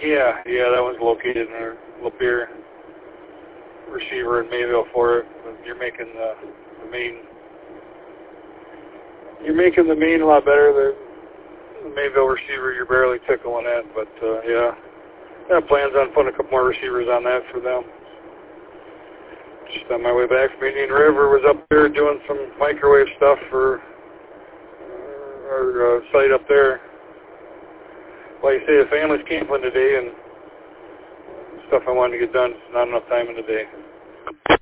Yeah, that one's located in our Lapeer receiver in Mayville for it. You're making the main. You're making the main a lot better. The Mayville receiver, you're barely tickling it, but yeah. I have plans on putting a couple more receivers on that for them. Just on my way back from Indian River, was up there doing some microwave stuff for our site up there. Like I say, the family's camping today and stuff I wanted to get done. Just not enough time in the day.